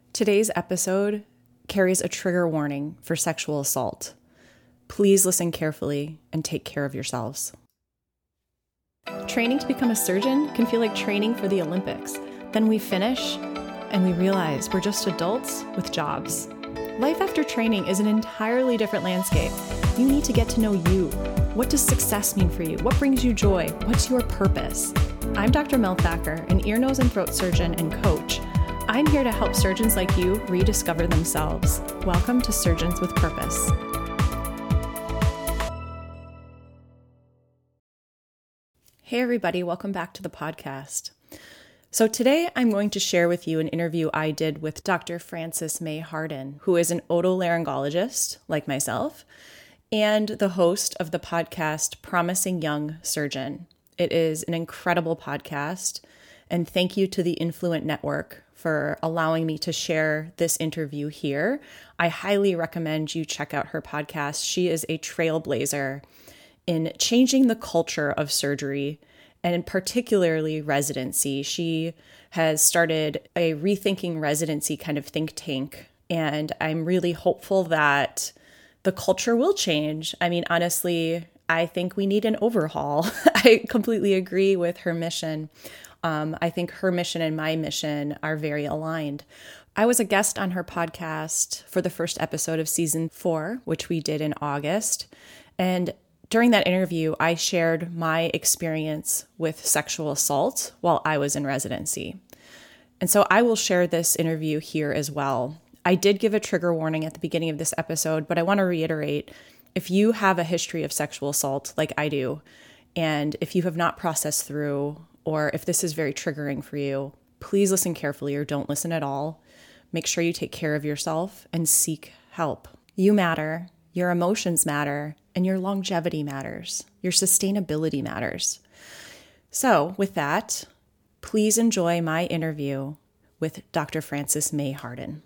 Today's episode carries a trigger warning for sexual assault. Please listen carefully and take care of yourselves. Training to become a surgeon can feel like training for the Olympics. Then we finish and we realize we're just adults with jobs. Life after training is an entirely different landscape. You need to get to know you. What does success mean for you? What brings you joy? What's your purpose? I'm Dr. Mel Thacker, an ear, nose, and throat surgeon and coach. I'm here to help surgeons like you rediscover themselves. Welcome to Surgeons with Purpose. Hey everybody, welcome back to the podcast. So today I'm going to share with you an interview I did with Dr. Frances May Hardin, who is an otolaryngologist like myself, and the host of the podcast Promising Young Surgeon. It is an incredible podcast, and thank you to the Influent Network for allowing me to share this interview here. I highly recommend you check out her podcast. She is a trailblazer in changing the culture of surgery, and particularly residency. She has started a Rethinking Residency kind of think tank, and I'm really hopeful that the culture will change. I mean, honestly, I think we need an overhaul. I completely agree with her mission. I think her mission and my mission are very aligned. I was a guest on her podcast for the first episode of season 4, which we did in August. And during that interview, I shared my experience with sexual assault while I was in residency. And so I will share this interview here as well. I did give a trigger warning at the beginning of this episode, but I want to reiterate, if you have a history of sexual assault like I do, and if you have not processed through, or if this is very triggering for you, please listen carefully or don't listen at all. Make sure you take care of yourself and seek help. You matter, your emotions matter, and your longevity matters. Your sustainability matters. So with that, please enjoy my interview with Dr. Frances May Hardin.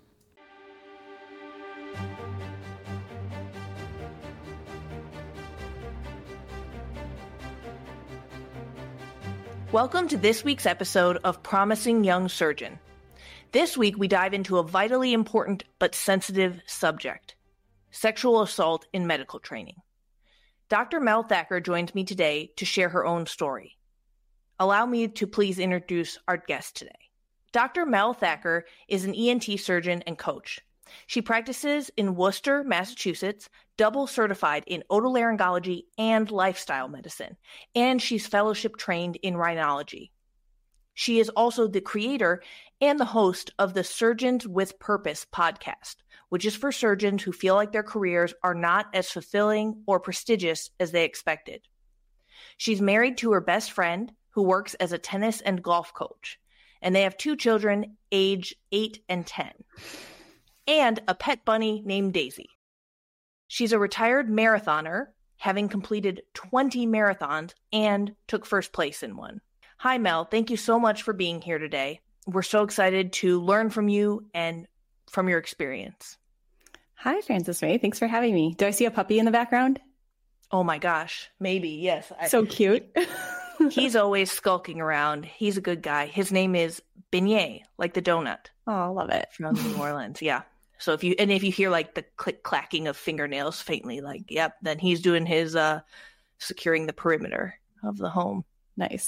Welcome to this week's episode of Promising Young Surgeon. This week, we dive into a vitally important but sensitive subject, sexual assault in medical training. Dr. Mel Thacker joins me today to share her own story. Allow me to please introduce our guest today. Dr. Mel Thacker is an ENT surgeon and coach. She practices in Worcester, Massachusetts, double certified in otolaryngology and lifestyle medicine, and she's fellowship trained in rhinology. She is also the creator and the host of the Surgeons with Purpose podcast, which is for surgeons who feel like their careers are not as fulfilling or prestigious as they expected. She's married to her best friend, who works as a tennis and golf coach, and they have 2 children, age 8 and 10. And a pet bunny named Daisy. She's a retired marathoner, having completed 20 marathons and took first place in one. Hi, Mel. Thank you so much for being here today. We're so excited to learn from you and from your experience. Hi, Frances May. Thanks for having me. Do I see a puppy in the background? Oh my gosh. Maybe. Yes. So cute. He's always skulking around. He's a good guy. His name is Beignet, like the donut. Oh, I love it. From New Orleans. Yeah. So if you hear like the click clacking of fingernails faintly, like, yep, then he's doing his securing the perimeter of the home. Nice.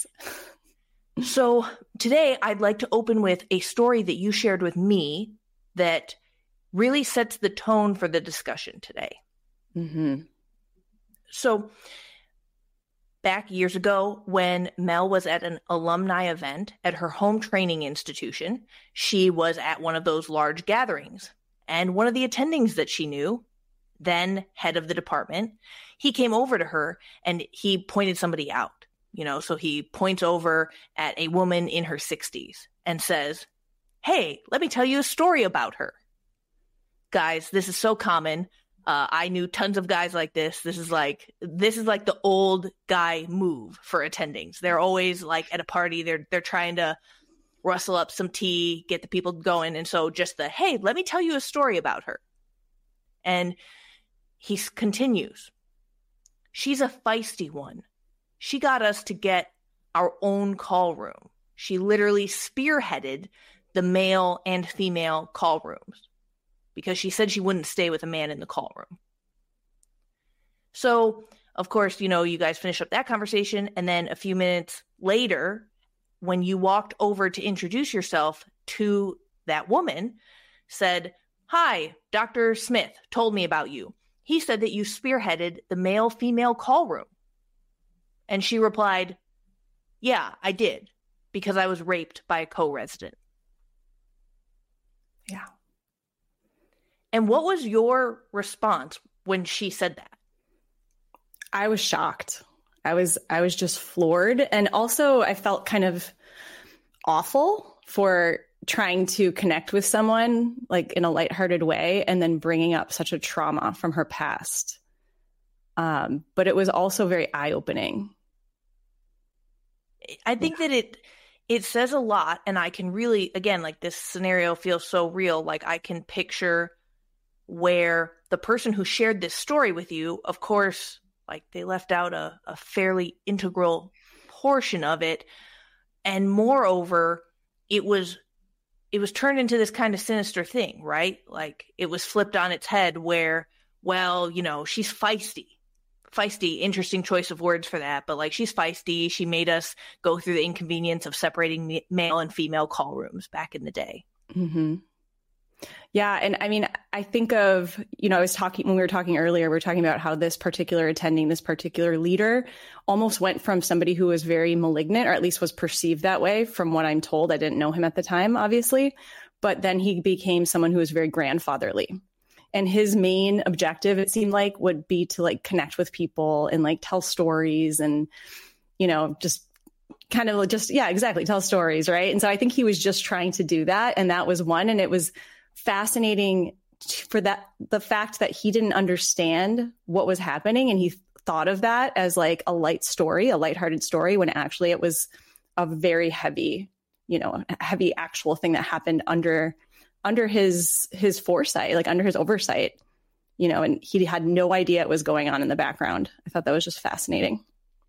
So today I'd like to open with a story that you shared with me that really sets the tone for the discussion today. Mm-hmm. So back years ago, when Mel was at an alumni event at her home training institution, she was at one of those large gatherings. And one of the attendings that she knew, then head of the department, he came over to her and he pointed somebody out. So he points over at a woman in her 60s and says, "Hey, let me tell you a story about her." Guys, this is so common. I knew tons of guys like this. This is like the old guy move for attendings. They're always like at a party. They're trying to rustle up some tea, get the people going. And so just hey, let me tell you a story about her. And he continues, "She's a feisty one. She got us to get our own call room. She literally spearheaded the male and female call rooms because she said she wouldn't stay with a man in the call room. So, of course, you guys finish up that conversation. And then a few minutes later, when you walked over to introduce yourself to that woman, said, "Hi, Dr. Smith told me about you. He said that you spearheaded the male-female call room." And she replied, "Yeah, I did, because I was raped by a co-resident." Yeah. And what was your response when she said that? I was shocked. I was just floored. And also I felt kind of awful for trying to connect with someone like in a lighthearted way and then bringing up such a trauma from her past. But it was also very eye-opening. I think that it says a lot, and I can really, again, like this scenario feels so real. Like I can picture where the person who shared this story with you, of course, like they left out a fairly integral portion of it. And moreover, it was turned into this kind of sinister thing, right? Like it was flipped on its head where, well, she's feisty. Feisty, interesting choice of words for that, but like she's feisty. She made us go through the inconvenience of separating male and female call rooms back in the day. Mm-hmm. Yeah. And I mean, I think of, I was talking, when we were talking earlier, we were talking about how this particular leader almost went from somebody who was very malignant, or at least was perceived that way from what I'm told. I didn't know him at the time, obviously, but then he became someone who was very grandfatherly. And his main objective, it seemed like, would be to like connect with people and like tell stories and, just kind of just, yeah, exactly. Tell stories. Right. And so I think he was just trying to do that. And that was one. And it was fascinating for the fact that he didn't understand what was happening. And he thought of that as like a lighthearted story, when actually it was a very heavy actual thing that happened under his foresight, like under his oversight, and he had no idea it was going on in the background. I thought that was just fascinating.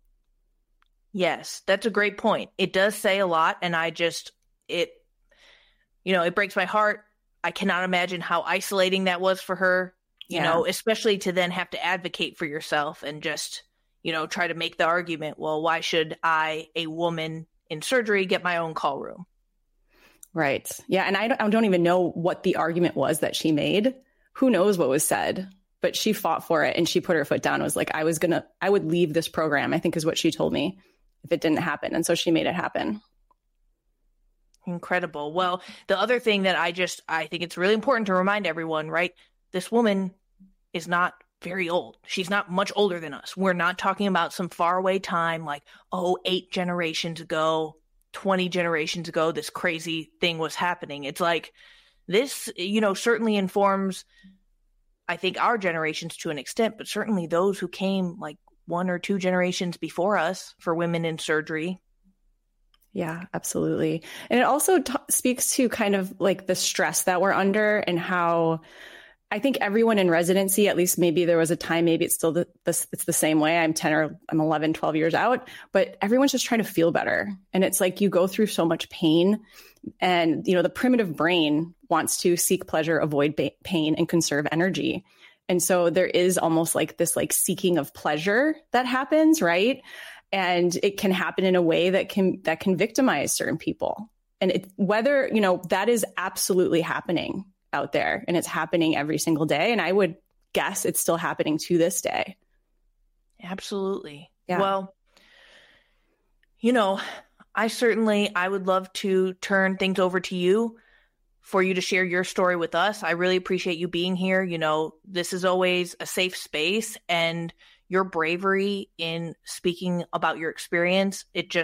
Yes, that's a great point. It does say a lot. And it breaks my heart. I cannot imagine how isolating that was for her, especially to then have to advocate for yourself and just, try to make the argument, well, why should I, a woman in surgery, get my own call room? Right. Yeah. And I don't even know what the argument was that she made. Who knows what was said, but she fought for it and she put her foot down. It was like, I would leave this program, I think is what she told me, if it didn't happen. And so she made it happen. Incredible. Well, the other thing that I think it's really important to remind everyone, right? This woman is not very old. She's not much older than us. We're not talking about some faraway time like, 8 generations ago, 20 generations ago, this crazy thing was happening. It's like this, certainly informs, I think, our generations to an extent, but certainly those who came like 1 or 2 generations before us for women in surgery. Yeah, absolutely. And it also speaks to kind of like the stress that we're under and how I think everyone in residency, at least maybe there was a time, maybe it's still it's the same way. I'm 11, 12 years out, but everyone's just trying to feel better. And it's like you go through so much pain and, the primitive brain wants to seek pleasure, avoid pain, and conserve energy. And so there is almost like this like seeking of pleasure that happens, right? And it can happen in a way that can victimize certain people. And whether, that is absolutely happening out there, and it's happening every single day. And I would guess it's still happening to this day. Absolutely. Yeah. Well, I would love to turn things over to you for you to share your story with us. I really appreciate you being here. This is always a safe space, and your bravery in speaking about your experience,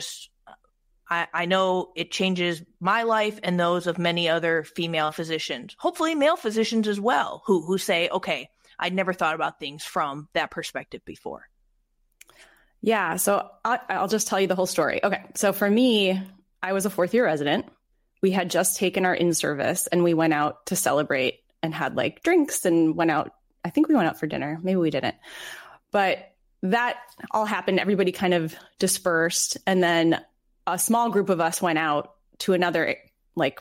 I know it changes my life and those of many other female physicians, hopefully male physicians as well, who say, okay, I'd never thought about things from that perspective before. Yeah. So I'll just tell you the whole story. Okay. So for me, I was a 4th-year resident. We had just taken our in-service and we went out to celebrate and had like drinks and went out. I think we went out for dinner. Maybe we didn't. But that all happened. Everybody kind of dispersed. And then a small group of us went out to another like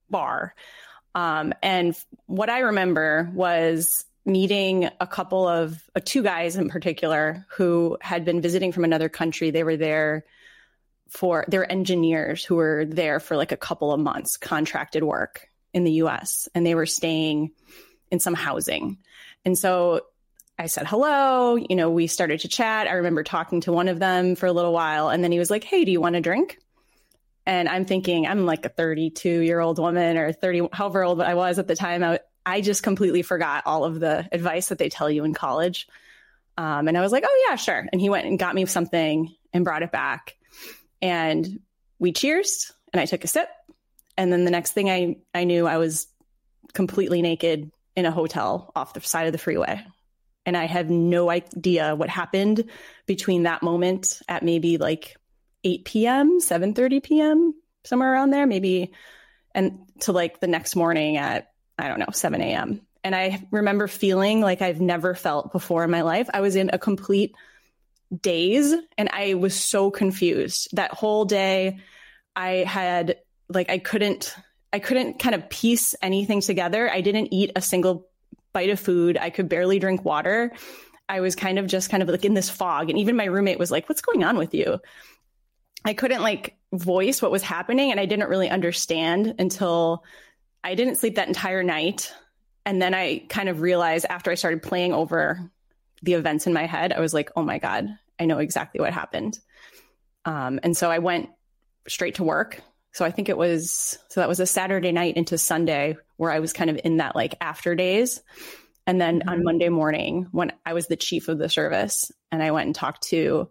bar. And what I remember was meeting a couple of two guys in particular who had been visiting from another country. They were there they're engineers who were there for like a couple of months, contracted work in the US, and they were staying in some housing. And so I said, hello, we started to chat. I remember talking to one of them for a little while, and then he was like, hey, do you want a drink? And I'm thinking, I'm like a 32-year-old woman or 30, however old I was at the time. I just completely forgot all of the advice that they tell you in college. And I was like, oh yeah, sure. And he went and got me something and brought it back. And we cheersed and I took a sip. And then the next thing I knew, I was completely naked in a hotel off the side of the freeway. And I have no idea what happened between that moment at maybe like 8 p.m., 7:30 p.m., somewhere around there, maybe, and to like the next morning at, I don't know, 7 a.m. And I remember feeling like I've never felt before in my life. I was in a complete daze and I was so confused. That whole day I had like, I couldn't kind of piece anything together. I didn't eat a single bite of food. I could barely drink water. I was kind of like in this fog. And even my roommate was like, what's going on with you? I couldn't like voice what was happening. And I didn't really understand until I didn't sleep that entire night. And then I kind of realized after I started playing over the events in my head, I was like, oh my God, I know exactly what happened. And so I went straight to work. So I think that was a Saturday night into Sunday where I was kind of in that like after days. And then on Monday morning, when I was the chief of the service, and I went and talked to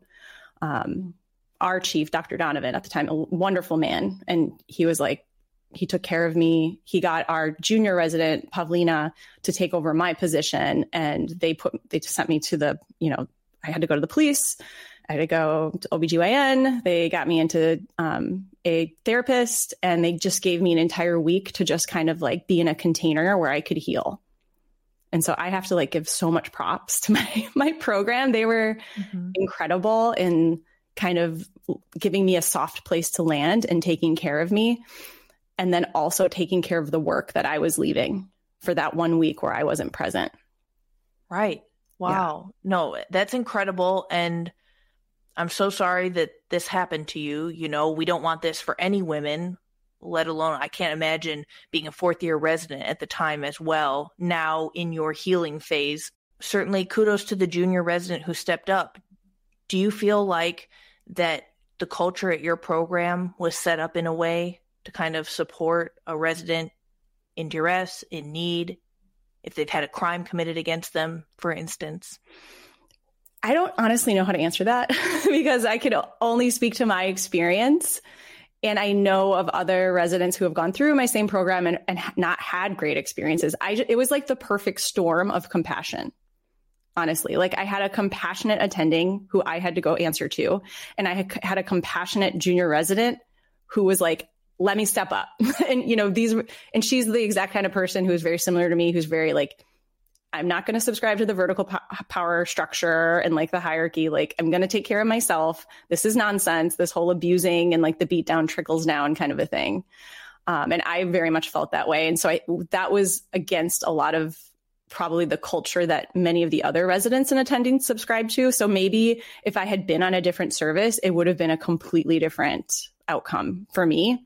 our chief, Dr. Donovan at the time, a wonderful man. And he was like, he took care of me. He got our junior resident, Pavlina, to take over my position. And they just sent me to I had to go to the police. I had to go to OBGYN. They got me into a therapist, and they just gave me an entire week to just kind of like be in a container where I could heal. And so I have to like give so much props to my program. They were incredible in kind of giving me a soft place to land and taking care of me. And then also taking care of the work that I was leaving for that 1 week where I wasn't present. Right. Wow. Yeah. No, that's incredible. And I'm so sorry that this happened to you. We don't want this for any women, let alone, I can't imagine being a fourth-year resident at the time as well, now in your healing phase. Certainly kudos to the junior resident who stepped up. Do you feel like that the culture at your program was set up in a way to kind of support a resident in duress, in need, if they've had a crime committed against them, for instance? I don't honestly know how to answer that because I could only speak to my experience. And I know of other residents who have gone through my same program and not had great experiences. It was like the perfect storm of compassion. Honestly, like I had a compassionate attending who I had to go answer to. And I had a compassionate junior resident who was like, let me step up. And, and she's the exact kind of person who is very similar to me, who's very like, I'm not going to subscribe to the vertical power structure and like the hierarchy. Like I'm going to take care of myself. This is nonsense. This whole abusing and like the beat down trickles down kind of a thing. And I very much felt that way. And so that was against a lot of probably the culture that many of the other residents and attendings subscribe to. So maybe if I had been on a different service, it would have been a completely different outcome for me.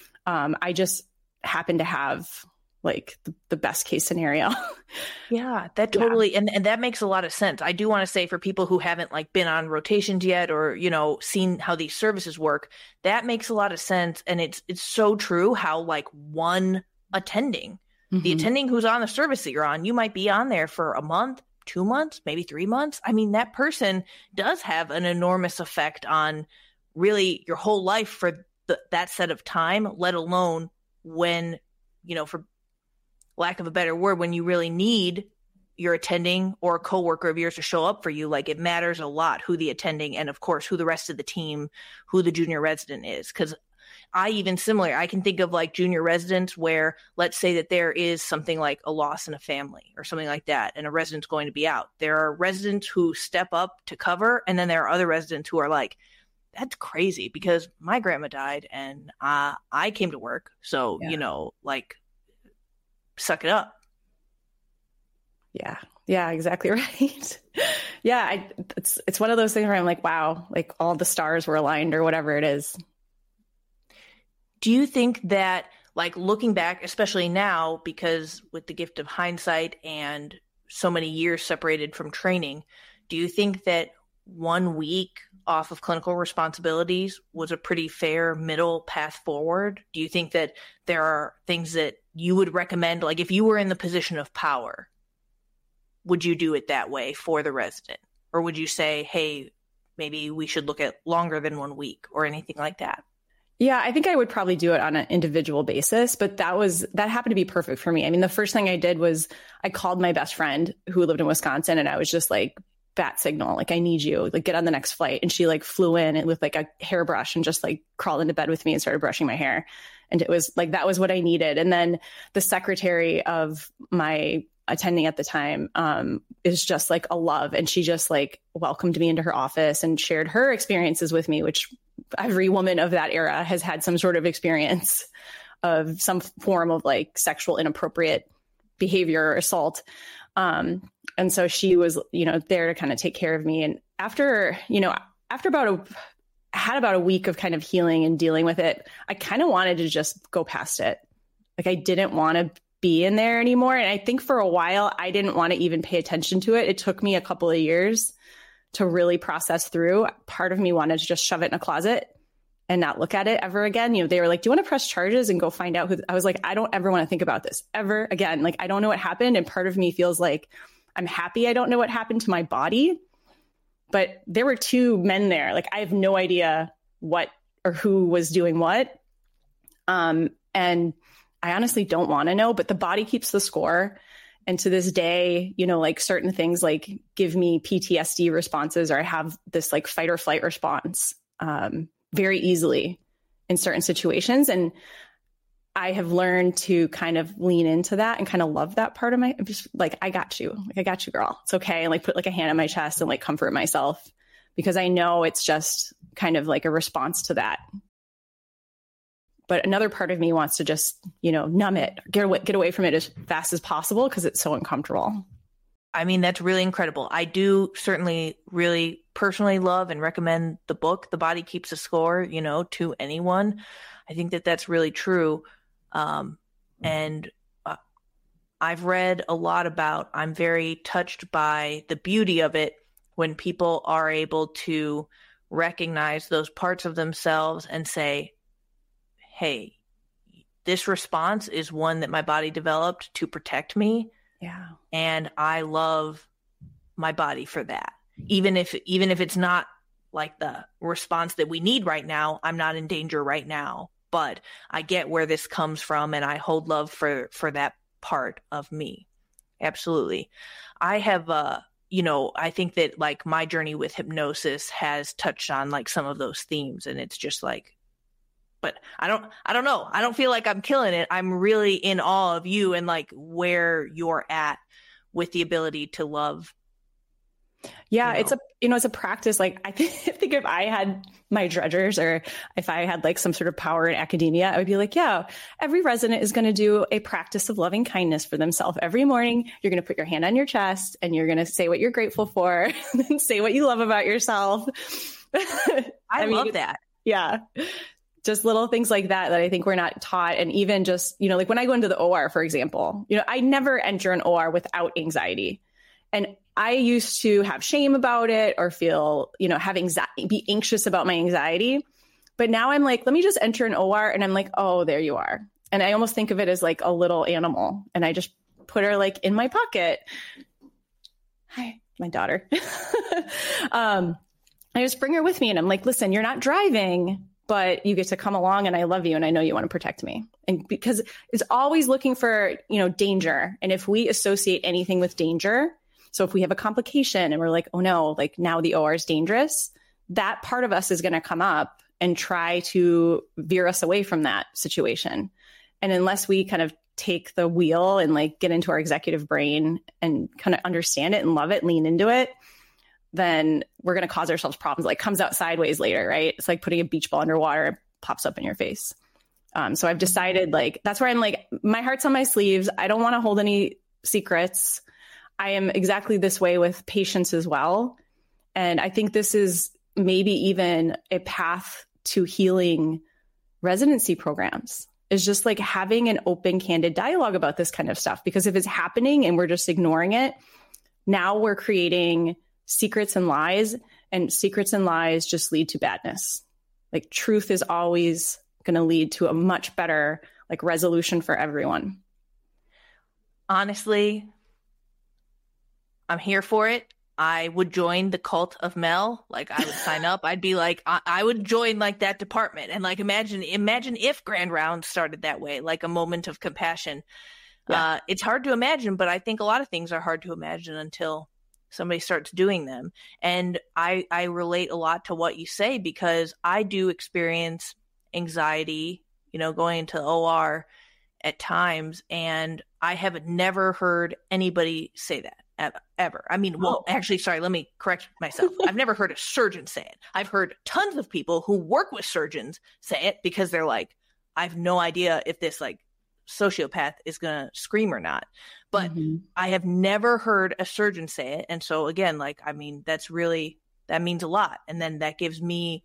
I just happened to have like the best case scenario. Yeah, that totally. Yeah. And that makes a lot of sense. I do want to say for people who haven't like been on rotations yet or, seen how these services work, that makes a lot of sense. And it's so true how like one attending, the attending who's on the service that you're on, you might be on there for a month, 2 months, maybe 3 months. I mean, that person does have an enormous effect on really your whole life for that set of time, let alone when, for lack of a better word, when you really need your attending or a coworker of yours to show up for you. Like it matters a lot who the attending and of course who the rest of the team, who the junior resident is. Because I can think of like junior residents where let's say that there is something like a loss in a family or something like that, and a resident's going to be out. There are residents who step up to cover, and then there are other residents who are like, that's crazy because my grandma died and I came to work. So, like, suck it up. Yeah. Yeah, exactly right. Yeah. It's one of those things where I'm like, wow, like all the stars were aligned or whatever it is. Do you think that, like, looking back, especially now, because with the gift of hindsight and so many years separated from training, do you think that 1 week off of clinical responsibilities was a pretty fair middle path forward? Do you think that there are things that you would recommend, like if you were in the position of power, would you do it that way for the resident? Or would you say, hey, maybe we should look at longer than 1 week or anything like that? Yeah, I think I would probably do it on an individual basis, but that happened to be perfect for me. I mean, the first thing I did was I called my best friend who lived in Wisconsin, and I was just like, bat signal, like, I need you, like, get on the next flight. And she like flew in with like a hairbrush and just like crawled into bed with me and started brushing my hair. And it was like, that was what I needed. And then the secretary of my attending at the time is just like a love. And she just like welcomed me into her office and shared her experiences with me, which every woman of that era has had some sort of experience of some form of like sexual inappropriate behavior or assault. And so she was, there to kind of take care of me. And after about a week of kind of healing and dealing with it, I kind of wanted to just go past it. Like, I didn't want to be in there anymore. And I think for a while, I didn't want to even pay attention to it. It took me a couple of years to really process through. Part of me wanted to just shove it in a closet and not look at it ever again. They were like, do you want to press charges and go find out who? I was like, I don't ever want to think about this ever again. Like, I don't know what happened. And part of me feels like I'm happy I don't know what happened to my body. But there were two men there. Like, I have no idea what or who was doing what. And I honestly don't want to know, but the body keeps the score. And to this day, like certain things like give me PTSD responses, or I have this like fight or flight response very easily in certain situations. And I have learned to kind of lean into that and kind of love that part of I'm just like, I got you. Like, I got you, girl. It's okay. And like put like a hand on my chest and like comfort myself, because I know it's just kind of like a response to that. But another part of me wants to just, numb it, get away from it as fast as possible because it's so uncomfortable. I mean, that's really incredible. I do certainly really personally love and recommend the book, The Body Keeps a Score, to anyone. I think that that's really true. And I've read a lot about, I'm very touched by the beauty of it when people are able to recognize those parts of themselves and say, hey, this response is one that my body developed to protect me. Yeah. And I love my body for that. Even if it's not like the response that we need right now, I'm not in danger right now, but I get where this comes from and I hold love for that part of me. Absolutely. I have, I think that like my journey with hypnosis has touched on like some of those themes, and it's just like, but I don't know. I don't feel like I'm killing it. I'm really in awe of you and like where you're at with the ability to love. Yeah, it's a practice. Like, I think if I had my dredgers, or if I had like some sort of power in academia, I would be like, yeah, every resident is going to do a practice of loving kindness for themselves. Every morning, you're going to put your hand on your chest and you're going to say what you're grateful for and then say what you love about yourself. I love that. Yeah. Just little things like that I think we're not taught. And even just, like when I go into the OR, for example, I never enter an OR without anxiety. And I used to have shame about it or feel, have anxiety, be anxious about my anxiety. But now I'm like, let me just enter an OR and I'm like, oh, there you are. And I almost think of it as like a little animal. And I just put her like in my pocket. Hi, my daughter. I just bring her with me and I'm like, listen, you're not driving, but you get to come along and I love you and I know you want to protect me. And because it's always looking for, danger. And if we associate anything with danger, so if we have a complication and we're like, oh no, like now the OR is dangerous, that part of us is going to come up and try to veer us away from that situation. And unless we kind of take the wheel and like get into our executive brain and kind of understand it and love it, lean into it, then we're going to cause ourselves problems. Like comes out sideways later, right? It's like putting a beach ball underwater, it pops up in your face. So I've decided like, that's where I'm like, my heart's on my sleeves. I don't want to hold any secrets. I am exactly this way with patients as well. And I think this is maybe even a path to healing residency programs, is just like having an open, candid dialogue about this kind of stuff. Because if it's happening and we're just ignoring it, now we're creating secrets and lies just lead to badness. Like truth is always going to lead to a much better like resolution for everyone. Honestly, I'm here for it. I would join the cult of Mel. Like I would sign up. I'd be like, I would join like that department. And like, imagine if Grand Rounds started that way, like a moment of compassion. Yeah. It's hard to imagine, but I think a lot of things are hard to imagine until somebody starts doing them. And I relate a lot to what you say, because I do experience anxiety, going into the OR at times. And I have never heard anybody say that ever. I mean, well, actually, sorry, let me correct myself. I've never heard a surgeon say it. I've heard tons of people who work with surgeons say it, because they're like, I have no idea if this like sociopath is going to scream or not. But I have never heard a surgeon say it. And so again, like, I mean, that means a lot. And then that gives me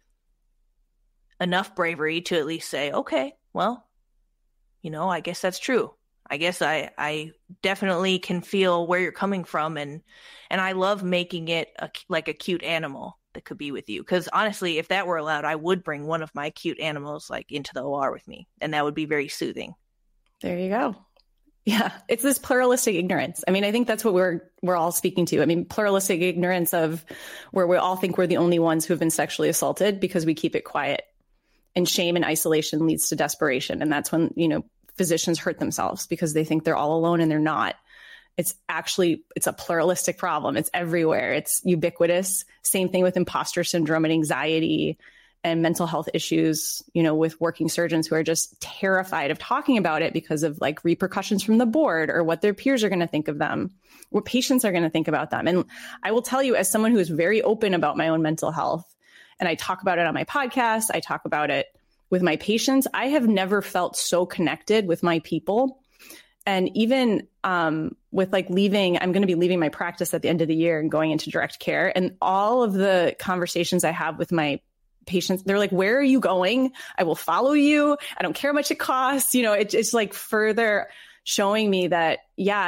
enough bravery to at least say, okay, well, I guess that's true. I guess I definitely can feel where you're coming from. And I love making it like a cute animal that could be with you. Because honestly, if that were allowed, I would bring one of my cute animals like into the OR with me. And that would be very soothing. There you go. Yeah. It's this pluralistic ignorance. I mean, I think that's what we're all speaking to. I mean, pluralistic ignorance of where we all think we're the only ones who have been sexually assaulted because we keep it quiet. And shame and isolation leads to desperation. And that's when, physicians hurt themselves because they think they're all alone, and they're not. It's a pluralistic problem. It's everywhere. It's ubiquitous. Same thing with imposter syndrome and anxiety and mental health issues, with working surgeons who are just terrified of talking about it because of like repercussions from the board or what their peers are going to think of them, what patients are going to think about them. And I will tell you, as someone who is very open about my own mental health, and I talk about it on my podcast, I talk about it with my patients, I have never felt so connected with my people. And even with like I'm going to be leaving my practice at the end of the year and going into direct care. And all of the conversations I have with my patients, they're like, where are you going? I will follow you. I don't care how much it costs. It's like further showing me that,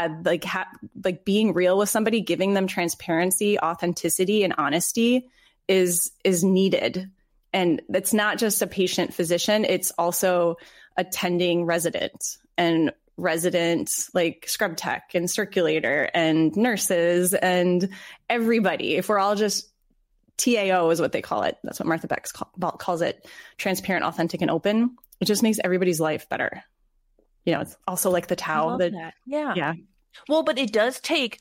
like being real with somebody, giving them transparency, authenticity, and honesty is needed. And it's not just a patient physician, it's also attending resident and resident like scrub tech and circulator and nurses and everybody. If we're all just TAO is what they call it. That's what Martha Beck calls it. Transparent, authentic, and open. It just makes everybody's life better. It's also like the Tao. I love that. Yeah. Well, but it does take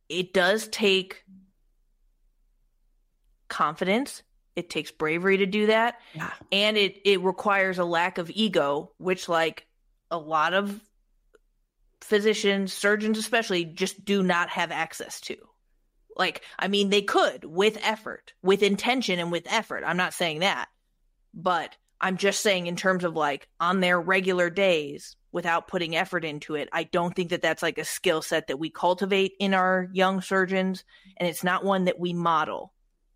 confidence. It takes bravery to do that. Yeah. And it requires a lack of ego, which like a lot of physicians, surgeons especially, just do not have access to. Like, I mean, they could with effort, with intention and with effort. I'm not saying that, but I'm just saying in terms of like on their regular days without putting effort into it, I don't think that that's like a skill set that we cultivate in our young surgeons. And it's not one that we model.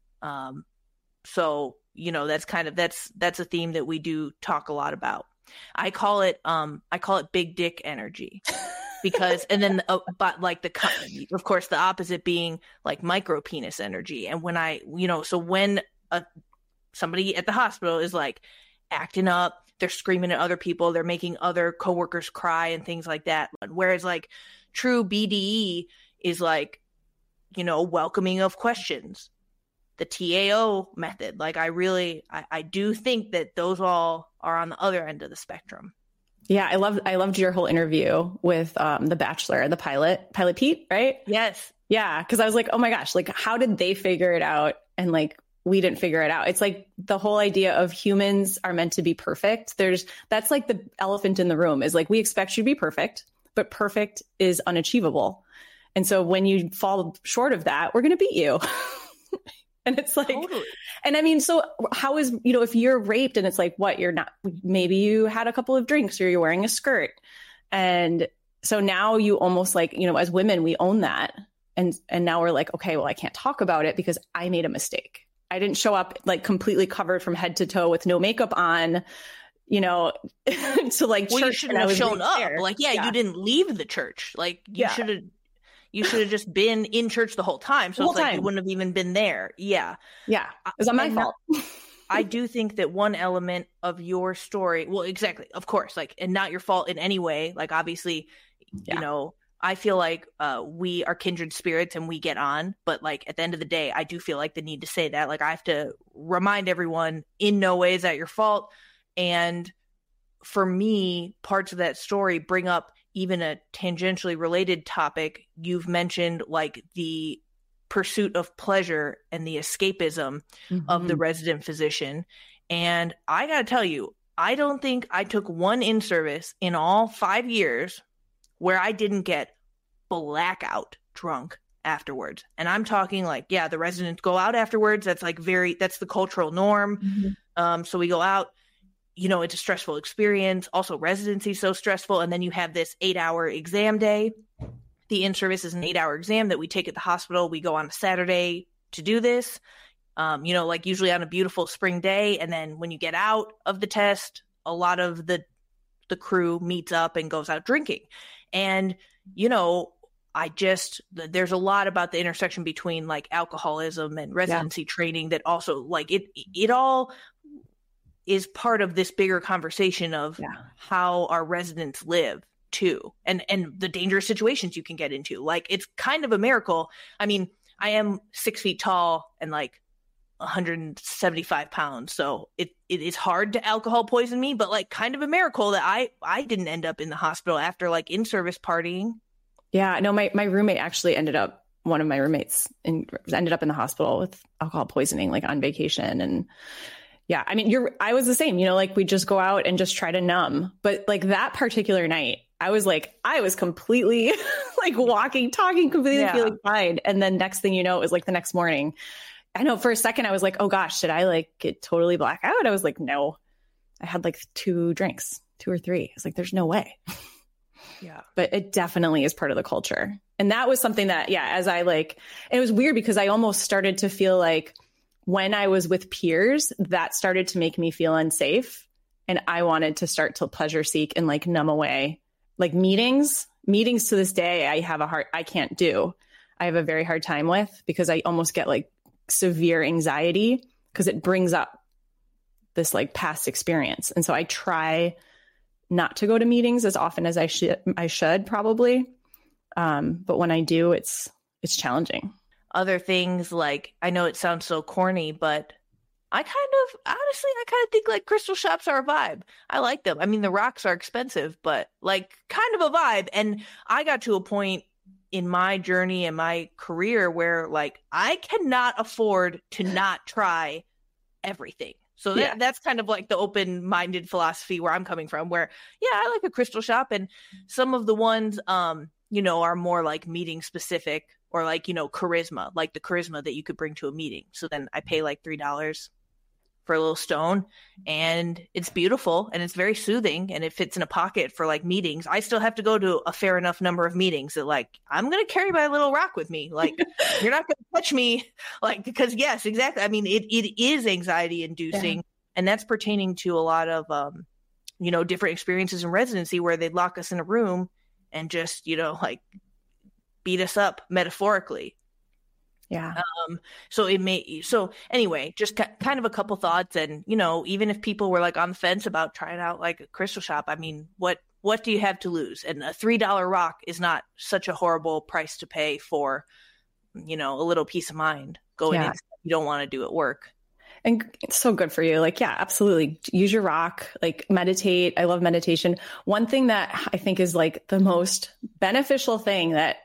So, that's a theme that we do talk a lot about. I call it big dick energy because, and then, but like of course, the opposite being like micro penis energy. And when when somebody at the hospital is like acting up, they're screaming at other people, they're making other coworkers cry and things like that. Whereas like true BDE is like, welcoming of questions. The TAO method. Like I do think that those all are on the other end of the spectrum. Yeah. I loved your whole interview with the Bachelor, the pilot Pete, right? Yes. Yeah. Cause I was like, oh my gosh, like how did they figure it out? And like, we didn't figure it out. It's like the whole idea of humans are meant to be perfect. That's like the elephant in the room is like, we expect you to be perfect, but perfect is unachievable. And so when you fall short of that, we're going to beat you. And it's like, Totally. and I mean, so how is, you know, if you're raped and it's like, what, you're not, maybe you had a couple of drinks or you're wearing a skirt. And so now you almost like, you know, as women, we own that. And now we're like, okay, well, I can't talk about it because I made a mistake. I didn't show up like completely covered from head to toe with no makeup on, you know, to like well, church. You shouldn't have shown up. There. Like, you didn't leave the church. Like you should have just been in church the whole time. So it's like you wouldn't have even been there. Yeah. Yeah. It was on my fault. I do think that one element of your story, well, exactly, of course, like, and not your fault in any way. Like, obviously, you know, I feel like we are kindred spirits and we get on. But like at the end of the day, I do feel like the need to say that. Like I have to remind everyone in no way is that your fault. And for me, parts of that story bring up even a tangentially related topic. You've mentioned like the pursuit of pleasure and the escapism of the resident physician. And I got to tell you, I don't think I took one in-service in all 5 years where I didn't get blackout drunk afterwards. And I'm talking like, the residents go out afterwards. That's like that's the cultural norm. So we go out. You know, it's a stressful experience. Also, residency is so stressful. And then you have this 8-hour exam day. The in-service is an 8-hour exam that we take at the hospital. We go on a Saturday to do this, you know, like usually on a beautiful spring day. And then when you get out of the test, a lot of the crew meets up and goes out drinking. And, you know, there's a lot about the intersection between like alcoholism and residency training that also like it all is part of this bigger conversation of how our residents live too, and the dangerous situations you can get into. Like, it's kind of a miracle. I mean, I am 6 feet tall and like 175 pounds. So it is hard to alcohol poison me, but like kind of a miracle that I didn't end up in the hospital after like in-service partying. Yeah, no, my roommate actually one of my roommates ended up in the hospital with alcohol poisoning, like on vacation. And yeah, I mean, I was the same, you know, like we just go out and just try to numb. But like that particular night, I was completely like talking, completely feeling fine. And then next thing you know, it was like the next morning. I know for a second I was like, oh gosh, should I like get totally black out? I was like, no, I had like 2 drinks, 2 or 3. It's like, there's no way. Yeah. But it definitely is part of the culture. And that was something that, as I like, it was weird because I almost started to feel like when I was with peers, that started to make me feel unsafe. And I wanted to start to pleasure seek and like numb away. Like meetings to this day, I can't do. I have a very hard time with because I almost get like severe anxiety because it brings up this like past experience. And so I try not to go to meetings as often as I should probably. But when I do, it's challenging. Other things like, I know it sounds so corny, but I kind of think like crystal shops are a vibe. I like them. I mean, the rocks are expensive, but like kind of a vibe. And I got to a point in my journey and my career where like I cannot afford to not try everything. So that's kind of like the open-minded philosophy where I'm coming from, where, I like a crystal shop, and some of the ones, you know, are more like meeting specific, or like, you know, charisma, like the charisma that you could bring to a meeting. So then I pay like $3 for a little stone, and it's beautiful and it's very soothing and it fits in a pocket for like meetings. I still have to go to a fair enough number of meetings that like, I'm going to carry my little rock with me. Like, you're not going to touch me. Like, because yes, exactly. I mean, it is anxiety inducing, and that's pertaining to a lot of, you know, different experiences in residency where they'd lock us in a room and just, you know, like beat us up metaphorically. Yeah. So anyway, just kind of a couple thoughts. And, you know, even if people were like on the fence about trying out like a crystal shop, I mean, what do you have to lose? And a $3 rock is not such a horrible price to pay for, you know, a little peace of mind going in. You don't want to do at work. And it's so good for you. Like, absolutely. Use your rock, like meditate. I love meditation. One thing that I think is like the most beneficial thing that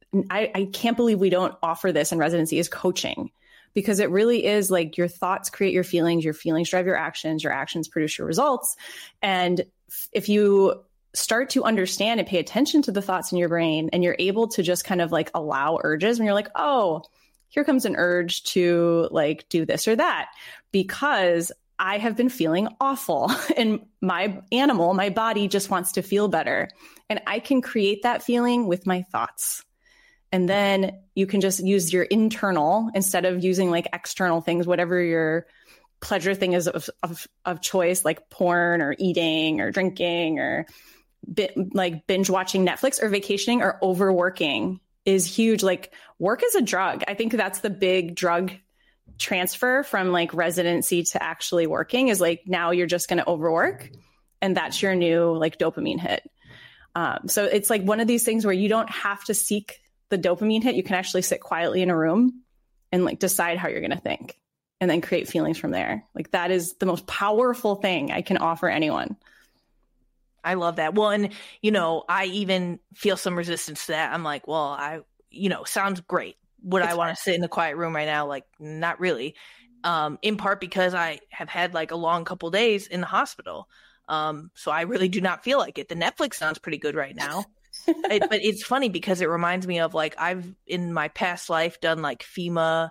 I can't believe we don't offer this in residency is coaching, because it really is like your thoughts create your feelings drive your actions produce your results. And if you start to understand and pay attention to the thoughts in your brain, and you're able to just kind of like allow urges when you're like, oh, here comes an urge to like do this or that because I have been feeling awful and my animal, my body just wants to feel better. And I can create that feeling with my thoughts. And then you can just use your internal instead of using like external things, whatever your pleasure thing is of choice, like porn or eating or drinking or like binge watching Netflix or vacationing or overworking is huge. Like work is a drug. I think that's the big drug transfer from like residency to actually working is like, now you're just going to overwork and that's your new like dopamine hit. So it's like one of these things where you don't have to seek the dopamine hit. You can actually sit quietly in a room and like decide how you're going to think and then create feelings from there. Like that is the most powerful thing I can offer anyone. I love that. Well, and, you know, I even feel some resistance to that. I'm like, well, sounds great. Would I want to sit in the quiet room right now? Like, not really. In part because I have had like a long couple days in the hospital. So I really do not feel like it. The Netflix sounds pretty good right now. But it's funny because it reminds me of like, I've in my past life done like FEMA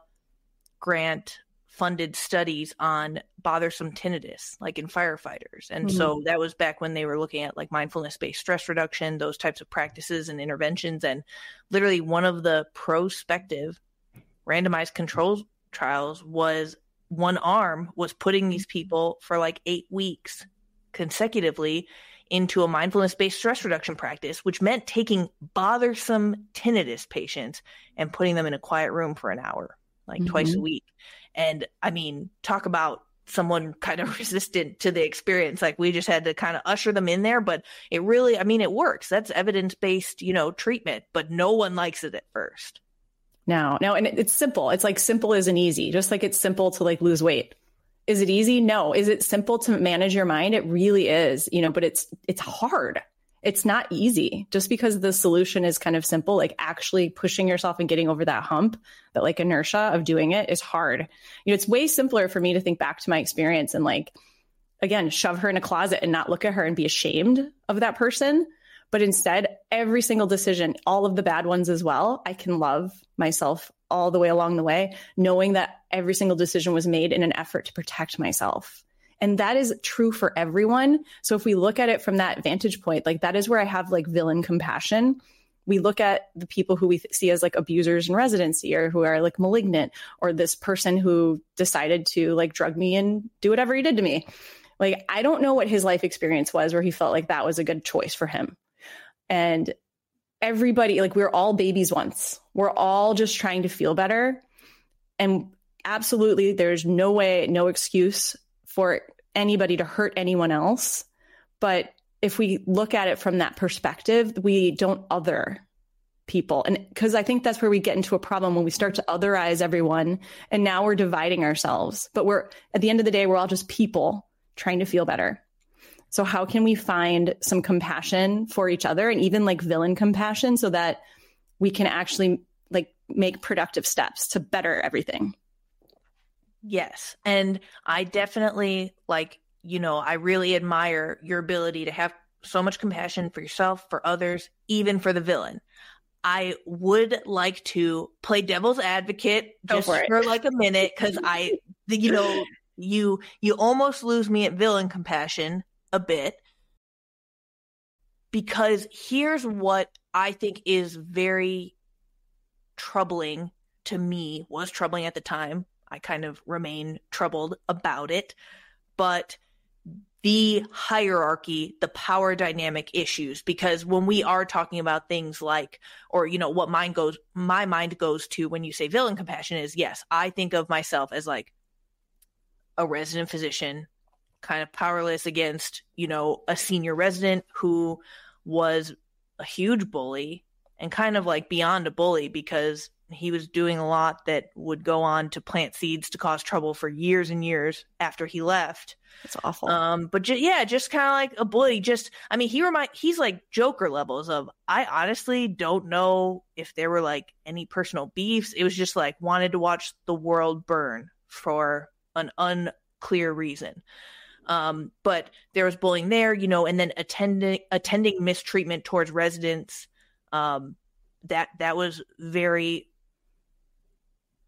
grant funded studies on bothersome tinnitus, like in firefighters. And so that was back when they were looking at like mindfulness-based stress reduction, those types of practices and interventions. And literally one of the prospective randomized control trials was one arm was putting these people for like 8 weeks consecutively into a mindfulness-based stress reduction practice, which meant taking bothersome tinnitus patients and putting them in a quiet room for an hour, like twice a week. And I mean, talk about someone kind of resistant to the experience. Like we just had to kind of usher them in there, but it really, I mean, it works. That's evidence-based, treatment, but no one likes it at first. No. And it's simple. It's like simple isn't easy. Just like it's simple to like lose weight. Is it easy? No. Is it simple to manage your mind? It really is, but it's hard. It's not easy just because the solution is kind of simple, like actually pushing yourself and getting over that hump, that like inertia of doing it is hard. It's way simpler for me to think back to my experience and like, again, shove her in a closet and not look at her and be ashamed of that person. But instead, every single decision, all of the bad ones as well, I can love myself all the way along the way, knowing that every single decision was made in an effort to protect myself. And that is true for everyone. So if we look at it from that vantage point, like that is where I have like villain compassion. We look at the people who we see as like abusers in residency or who are like malignant, or this person who decided to like drug me and do whatever he did to me. Like, I don't know what his life experience was where he felt like that was a good choice for him. And everybody, like we're all babies once. We're all just trying to feel better. And absolutely, there's no way, no excuse for anybody to hurt anyone else. But if we look at it from that perspective, we don't other people. And because I think that's where we get into a problem when we start to otherize everyone. And now we're dividing ourselves. But we're at the end of the day, we're all just people trying to feel better. So how can we find some compassion for each other and even like villain compassion so that we can actually like make productive steps to better everything? Yes. And I definitely I really admire your ability to have so much compassion for yourself, for others, even for the villain. I would like to play devil's advocate just for like a minute, because you almost lose me at villain compassion a bit, because here's what I think is very troubling to me, was troubling at the time. I kind of remain troubled about it, but the hierarchy, the power dynamic issues, because when we are talking about things like, or, what my mind goes to when you say villain compassion is, yes, I think of myself as like a resident physician, kind of powerless against, a senior resident who was a huge bully and kind of like beyond a bully, because he was doing a lot that would go on to plant seeds to cause trouble for years and years after he left. That's awful. But just kind of like a bully. He's like Joker levels of, I honestly don't know if there were like any personal beefs. It was just like wanted to watch the world burn for an unclear reason. But there was bullying there, and then attending mistreatment towards residents. That was very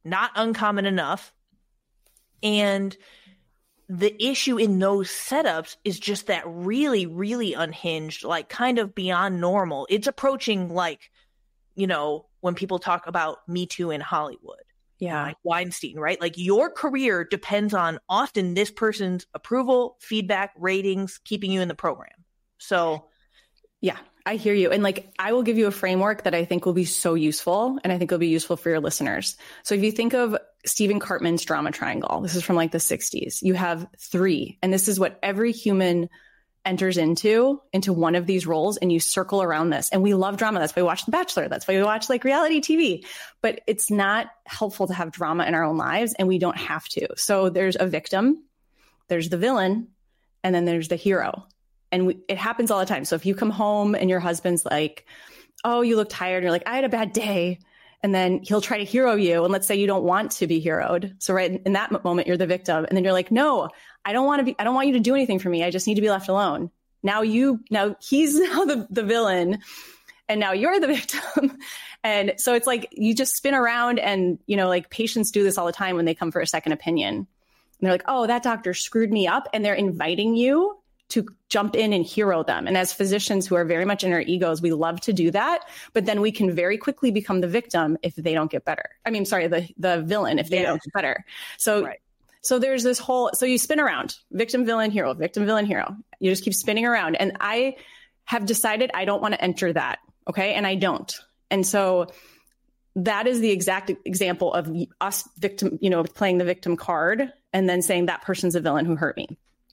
not uncommon enough. And the issue in those setups is just that really, really unhinged, like kind of beyond normal. It's approaching like, you know, when people talk about Me Too in Hollywood. Yeah. Like Weinstein, right? Like your career depends on often this person's approval, feedback, ratings, keeping you in the program. So yeah, I hear you. And like, I will give you a framework that I think will be so useful, and I think will be useful for your listeners. So if you think of Stephen Cartman's drama triangle, this is from like the 60s, you have 3, and this is what every human enters into one of these roles, and you circle around this. And we love drama. That's why we watch The Bachelor. That's why we watch like reality TV, but it's not helpful to have drama in our own lives, and we don't have to. So there's a victim, there's the villain, and then there's the hero. And it happens all the time. So if you come home and your husband's like, oh, you look tired, and you're like, I had a bad day. And then he'll try to hero you. And let's say you don't want to be heroed. So right in that moment, you're the victim. And then you're like, no, I don't want you to do anything for me. I just need to be left alone. Now he's the villain, and now you're the victim. And so it's like, you just spin around, and, you know, like patients do this all the time when they come for a second opinion. And they're like, oh, that doctor screwed me up. And they're inviting you to jump in and hero them. And as physicians who are very much in our egos, we love to do that, but then we can very quickly become the victim if they don't get better. I mean, sorry, the villain if they don't get better. So, right. So there's this whole, so you spin around, victim, villain, hero, victim, villain, hero. You just keep spinning around. And I have decided I don't want to enter that. Okay. And I don't. And so that is the exact example of us victim, you know, playing the victim card and then saying that person's a villain who hurt me.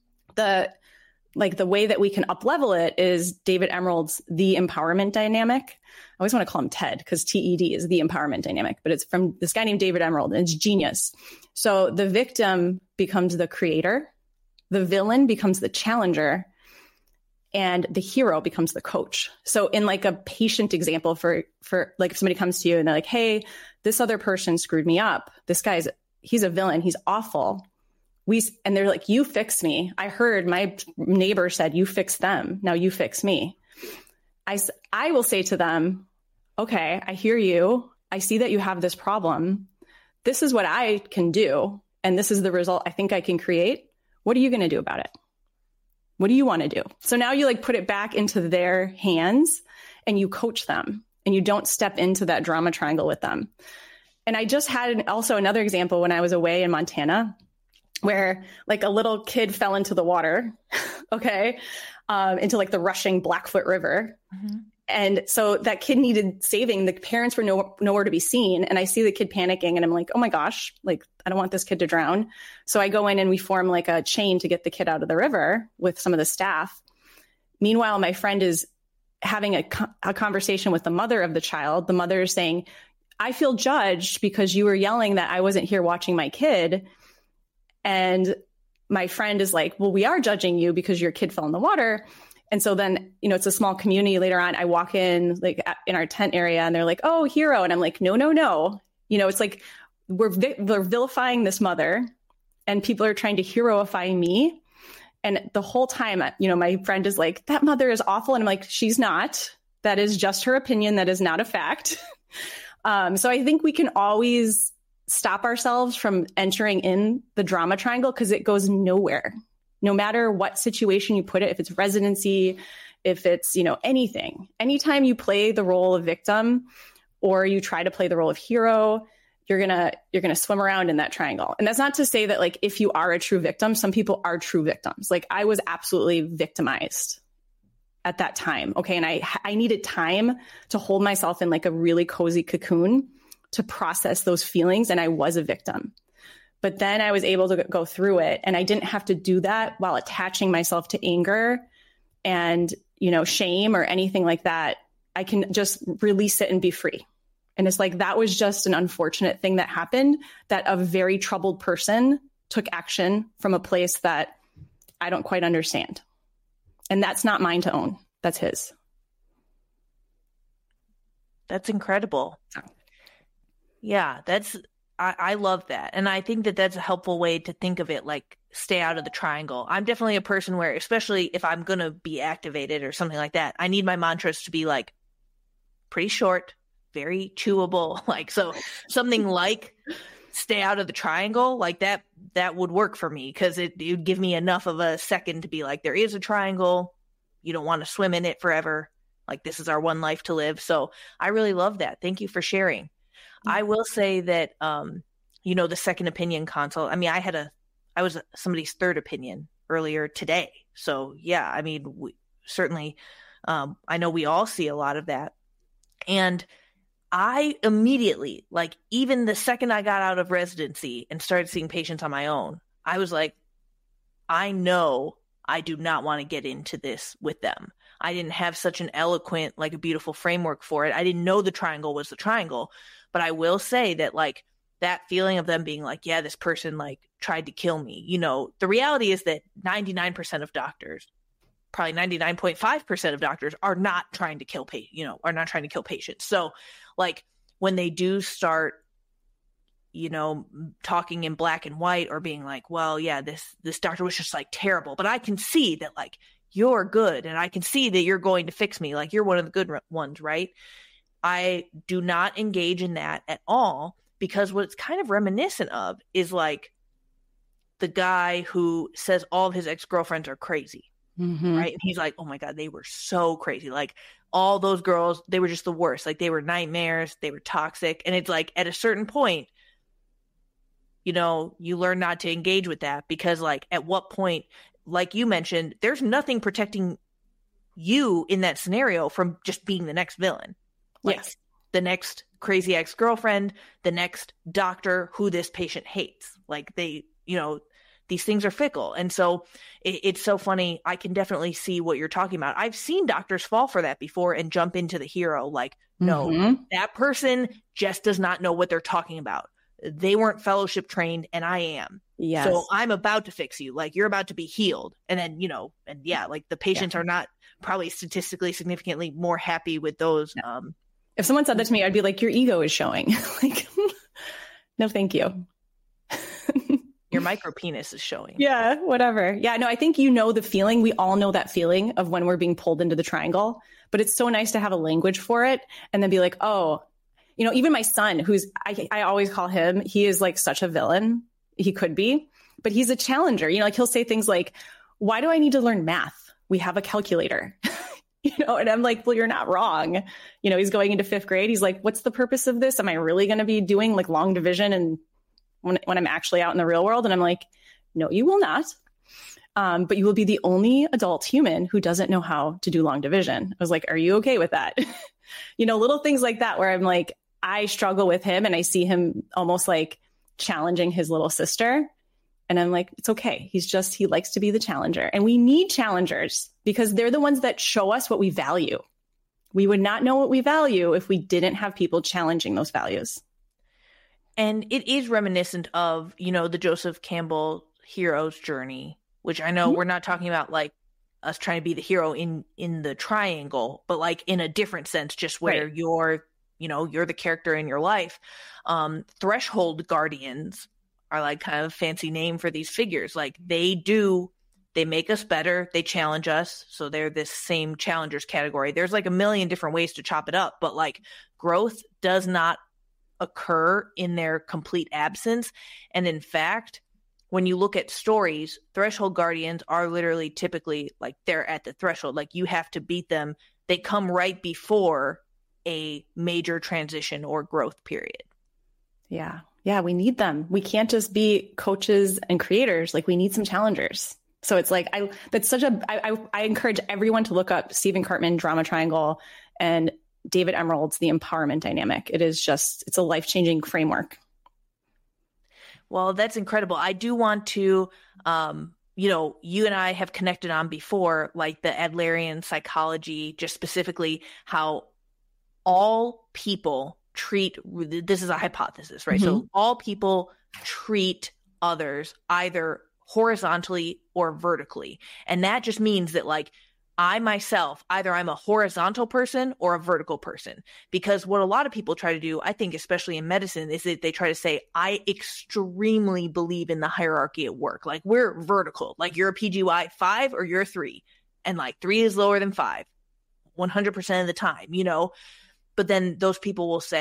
The way that we can up-level it is David Emerald's The Empowerment Dynamic. I always want to call him TED because TED is the empowerment dynamic, but it's from this guy named David Emerald, and it's genius. So the victim becomes the creator, the villain becomes the challenger, and the hero becomes the coach. So in like a patient example for like if somebody comes to you and they're like, hey, this other person screwed me up. This he's a villain. He's awful. And they're like, you fix me. I heard my neighbor said, you fix them. Now you fix me. I will say to them, okay, I hear you. I see that you have this problem. This is what I can do. And this is the result I think I can create. What are you going to do about it? What do you want to do? So now you like put it back into their hands and you coach them, and you don't step into that drama triangle with them. And I just had also another example when I was away in Montana, where like a little kid fell into the water, okay, into like the rushing Blackfoot River. Mm-hmm. And so that kid needed saving. The parents were nowhere to be seen. And I see the kid panicking, and I'm like, oh my gosh, like, I don't want this kid to drown. So I go in and we form like a chain to get the kid out of the river with some of the staff. Meanwhile, my friend is having a conversation with the mother of the child. The mother is saying, I feel judged because you were yelling that I wasn't here watching my kid. And my friend is like, well, we are judging you because your kid fell in the water. And so then, you know, it's a small community. Later on, I walk in like in our tent area, and they're like, oh, hero. And I'm like, no. You know, it's like we're vilifying this mother, and people are trying to heroify me. And the whole time, you know, my friend is like, that mother is awful. And I'm like, she's not. That is just her opinion. That is not a fact. So I think we can always stop ourselves from entering in the drama triangle, because it goes nowhere. No matter what situation you put it, if it's residency, if it's, you know, anything, anytime you play the role of victim or you try to play the role of hero, you're going to swim around in that triangle. And that's not to say that like, if you are a true victim, some people are true victims. Like I was absolutely victimized at that time. Okay. And I needed time to hold myself in like a really cozy cocoon to process those feelings. And I was a victim. But then I was able to go through it, and I didn't have to do that while attaching myself to anger and, you know, shame or anything like that. I can just release it and be free. And it's like, that was just an unfortunate thing that happened, that a very troubled person took action from a place that I don't quite understand. And that's not mine to own. That's his. That's incredible. Yeah, I love that. And I think that that's a helpful way to think of it, like stay out of the triangle. I'm definitely a person where, especially if I'm going to be activated or something like that, I need my mantras to be like pretty short, very chewable. Like, so something like stay out of the triangle, like that would work for me, because it would give me enough of a second to be like, there is a triangle. You don't want to swim in it forever. Like, this is our one life to live. So I really love that. Thank you for sharing. Mm-hmm. I will say that, the second opinion consult, I mean, I was somebody's third opinion earlier today. So yeah, I mean, certainly, I know we all see a lot of that. And I immediately, like, even the second I got out of residency and started seeing patients on my own, I was like, I know I do not want to get into this with them. I didn't have such an eloquent, like a beautiful framework for it. I didn't know the triangle was the triangle, but I will say that, like, that feeling of them being like, yeah, this person like tried to kill me. The reality is that 99% of doctors, probably 99.5% of doctors are not trying to kill patients. So like, when they do start, talking in black and white, or being like, well, yeah, this doctor was just like terrible, but I can see that like you're good, and I can see that you're going to fix me. Like, you're one of the good ones, right? I do not engage in that at all, because what it's kind of reminiscent of is like the guy who says all of his ex-girlfriends are crazy. Mm-hmm. Right. And he's like, oh my God, they were so crazy. Like, all those girls, they were just the worst. Like, they were nightmares. They were toxic. And it's like, at a certain point, you learn not to engage with that, because like, at what point, like you mentioned, there's nothing protecting you in that scenario from just being the next villain. Like, yes. The next crazy ex-girlfriend, the next doctor who this patient hates. Like, these things are fickle. And so it's so funny. I can definitely see what you're talking about. I've seen doctors fall for that before and jump into the hero. Like, no, that person just does not know what they're talking about. They weren't fellowship trained, and I am. Yes. So I'm about to fix you. Like, you're about to be healed. And then, like, the patients are not probably statistically significantly more happy with those. No. If someone said that to me, I'd be like, your ego is showing. Like, no, thank you. Your micro penis is showing. Yeah, whatever. Yeah, no, I think the feeling. We all know that feeling of when we're being pulled into the triangle, but it's so nice to have a language for it, and then be like, oh, even my son, who's, I always call him, he is like such a villain. He could be, but he's a challenger. Like, he'll say things like, why do I need to learn math? We have a calculator. And I'm like, well, you're not wrong. He's going into 5th grade. He's like, what's the purpose of this? Am I really going to be doing like long division and when I'm actually out in the real world? And I'm like, no, you will not. But you will be the only adult human who doesn't know how to do long division. I was like, are you okay with that? Little things like that, where I'm like, I struggle with him, and I see him almost like challenging his little sister. And I'm like, it's okay. He likes to be the challenger. And we need challengers, because they're the ones that show us what we value. We would not know what we value if we didn't have people challenging those values. And it is reminiscent of, the Joseph Campbell hero's journey, which I know we're not talking about like us trying to be the hero in the triangle, but like in a different sense, just where you're the character in your life. Threshold guardians are like kind of a fancy name for these figures. Like, they make us better. They challenge us. So they're this same challengers category. There's like a million different ways to chop it up, but like, growth does not occur in their complete absence. And in fact, when you look at stories, threshold guardians are literally typically like, they're at the threshold. Like, you have to beat them. They come right before a major transition or growth period. Yeah. Yeah. We need them. We can't just be coaches and creators. Like, we need some challengers. So it's like, I encourage everyone to look up Stephen Karpman, Drama Triangle, and David Emerald's The Empowerment Dynamic. It's a life-changing framework. Well, that's incredible. I do want to, you and I have connected on before, like the Adlerian psychology, just specifically how all people treat, this is a hypothesis, right? Mm-hmm. So all people treat others either horizontally or vertically. And that just means that like, I myself, either I'm a horizontal person or a vertical person, because what a lot of people try to do, I think, especially in medicine, is that they try to say, I extremely believe in the hierarchy at work. Like, we're vertical, like you're a PGY 5 or you're a 3, and like 3 is lower than 5 100% of the time, But then those people will say,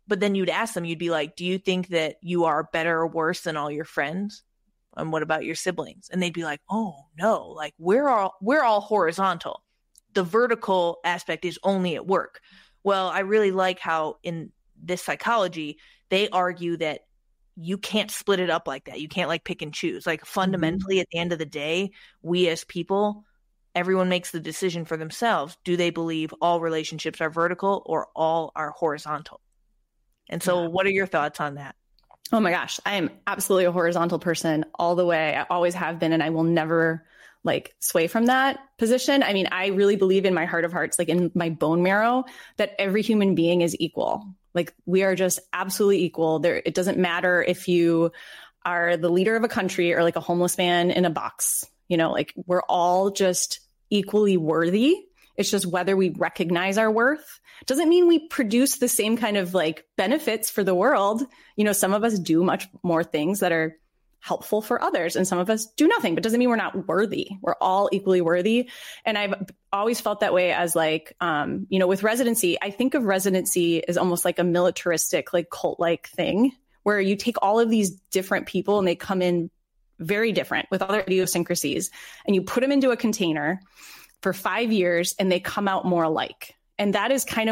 But then you'd ask them, you'd be like, do you think that you are better or worse than all your friends? And what about your siblings? And they'd be like, oh no, like we're all horizontal. The vertical aspect is only at work. Well, I really like how in this psychology, they argue that you can't split it up like that. You can't like pick and choose. Like fundamentally, at the end of the day, we as people, everyone makes the decision for themselves. Do they believe all relationships are vertical or all are horizontal? And so what are your thoughts on that? Oh my gosh, I am absolutely a horizontal person all the way. I always have been, and I will never like sway from that position. I mean, I really believe in my heart of hearts, like in my bone marrow, that every human being is equal. Like we are just absolutely equal. There, it doesn't matter if you are the leader of a country or like a homeless man in a box, you know, like we're all just equally worthy. It's just whether we recognize our worth. Doesn't mean we produce the same kind of like benefits for the world. You know, some of us do much more things that are helpful for others and some of us do nothing, but doesn't mean we're not worthy. We're all equally worthy. And I've always felt that way as like, you know, with residency, I think of residency as almost like a militaristic, like cult-like thing where you take all of these different people and they come in very different with all their idiosyncrasies and you put them into a container for 5 years and they come out more alike. And that is kind of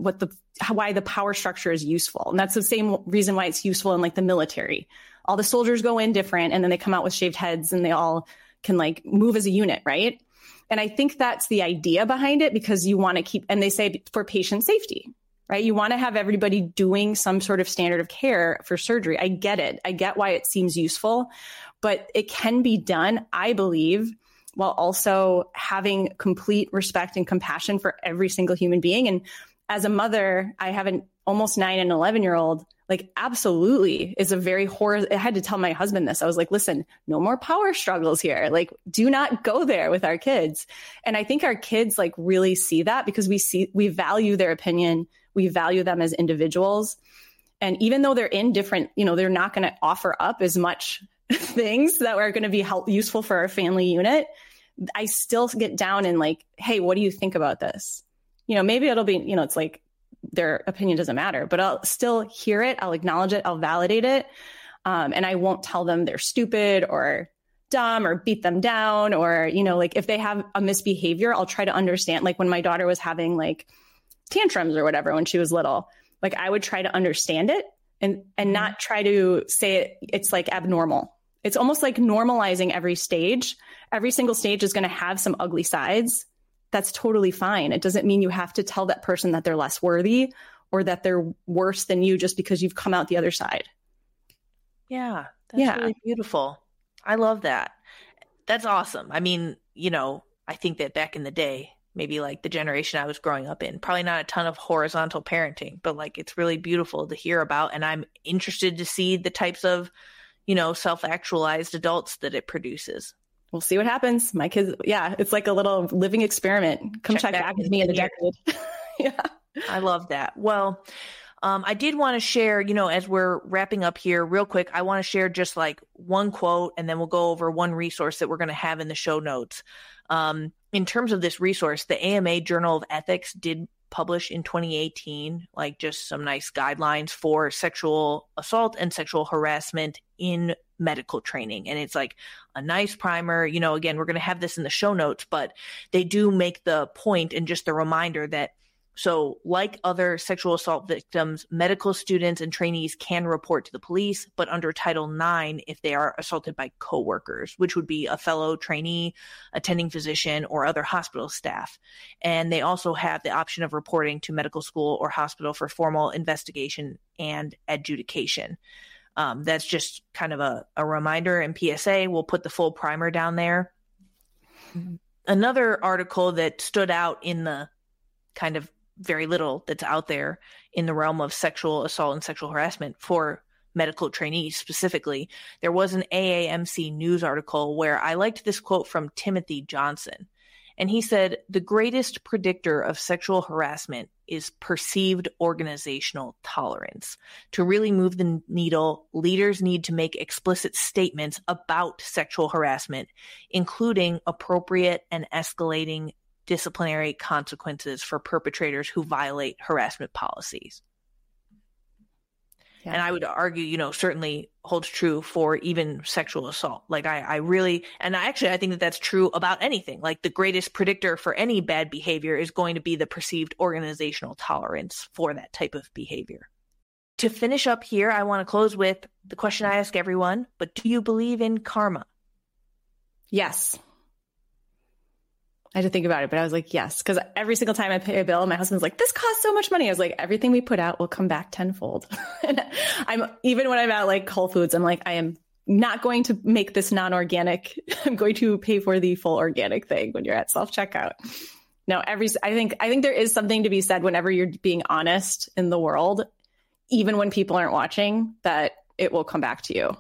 why the power structure is useful. And that's the same reason why it's useful in like the military. All the soldiers go in different and then they come out with shaved heads and they all can like move as a unit, right? And I think that's the idea behind it because you want to keep, and they say for patient safety, right? You want to have everybody doing some sort of standard of care for surgery. I get it. I get why it seems useful, but it can be done, I believe, while also having complete respect and compassion for every single human being. And as a mother, I have an almost 9 and 11-year-old, like absolutely is a very I had to tell my husband this. I was like, listen, no more power struggles here. Like, do not go there with our kids. And I think our kids like really see that because we value their opinion. We value them as individuals. And even though they're in different, you know, they're not going to offer up as much things that are going to be useful for our family unit. I still get down and like, hey, what do you think about this? You know, maybe it'll be, you know, it's like their opinion doesn't matter, but I'll still hear it. I'll acknowledge it. I'll validate it. And I won't tell them they're stupid or dumb or beat them down or, you know, like if they have a misbehavior, I'll try to understand. Like when my daughter was having like tantrums or whatever, when she was little, like I would try to understand it and not try to say it's like abnormal. It's almost like normalizing every stage. Every single stage is going to have some ugly sides. That's totally fine. It doesn't mean you have to tell that person that they're less worthy or that they're worse than you just because you've come out the other side. Yeah, that's really beautiful. I love that. That's awesome. I mean, you know, I think that back in the day, maybe like the generation I was growing up in, probably not a ton of horizontal parenting, but like it's really beautiful to hear about. And I'm interested to see the types of, you know, self-actualized adults that it produces. We'll see what happens. My kids, yeah, it's like a little living experiment. Come check back with me in a decade. Yeah. I love that. Well, I did want to share, you know, as we're wrapping up here real quick, I want to share just like one quote and then we'll go over one resource that we're going to have in the show notes. In terms of this resource, the AMA Journal of Ethics did publish in 2018, like just some nice guidelines for sexual assault and sexual harassment in medical training. And it's like a nice primer. You know, again, we're going to have this in the show notes, but they do make the point and just the reminder that so like other sexual assault victims, medical students and trainees can report to the police, but under Title IX if they are assaulted by coworkers, which would be a fellow trainee, attending physician, or other hospital staff. And they also have the option of reporting to medical school or hospital for formal investigation and adjudication. That's just kind of a reminder and PSA. We'll put the full primer down there. Another article that stood out in the kind of very little that's out there in the realm of sexual assault and sexual harassment for medical trainees specifically, there was an AAMC news article where I liked this quote from Timothy Johnson. And he said, "The greatest predictor of sexual harassment is perceived organizational tolerance. To really move the needle, leaders need to make explicit statements about sexual harassment, including appropriate and escalating disciplinary consequences for perpetrators who violate harassment policies." Yeah. And I would argue, certainly holds true for even sexual assault. Like I think that that's true about anything. Like the greatest predictor for any bad behavior is going to be the perceived organizational tolerance for that type of behavior. To finish up here, I want to close with the question I ask everyone, but do you believe in karma? Yes. I had to think about it, but I was like, yes. Because every single time I pay a bill, my husband's like, this costs so much money. I was like, everything we put out will come back tenfold. And even when I'm at like Whole Foods, I'm like, I am not going to make this non-organic. I'm going to pay for the full organic thing when you're at self-checkout. No, I think there is something to be said whenever you're being honest in the world, even when people aren't watching, that it will come back to you.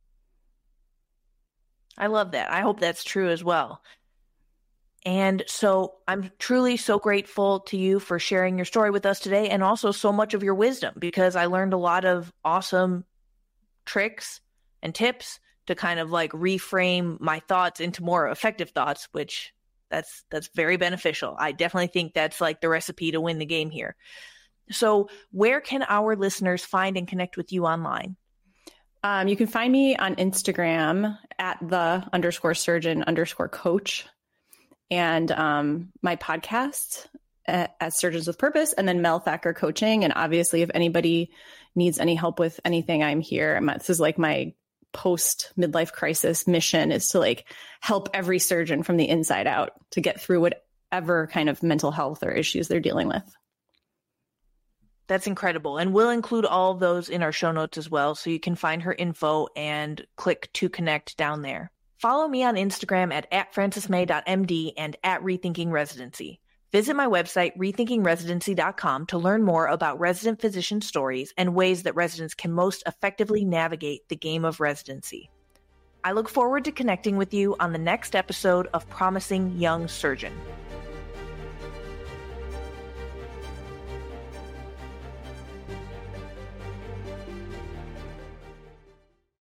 I love that. I hope that's true as well. And so I'm truly so grateful to you for sharing your story with us today, and also so much of your wisdom, because I learned a lot of awesome tricks and tips to kind of like reframe my thoughts into more effective thoughts, which that's very beneficial. I definitely think that's like the recipe to win the game here. So where can our listeners find and connect with you online? You can find me on Instagram at @the_surgeon_coach, and my podcast at Surgeons with Purpose, and then Mel Thacker Coaching. And obviously, if anybody needs any help with anything, I'm here. This is like my post midlife crisis mission, is to like help every surgeon from the inside out to get through whatever kind of mental health or issues they're dealing with. That's incredible. And we'll include all of those in our show notes as well, so you can find her info and click to connect down there. Follow me on Instagram at @francismay.md and @rethinkingresidency. Visit my website, rethinkingresidency.com, to learn more about resident physician stories and ways that residents can most effectively navigate the game of residency. I look forward to connecting with you on the next episode of Promising Young Surgeon.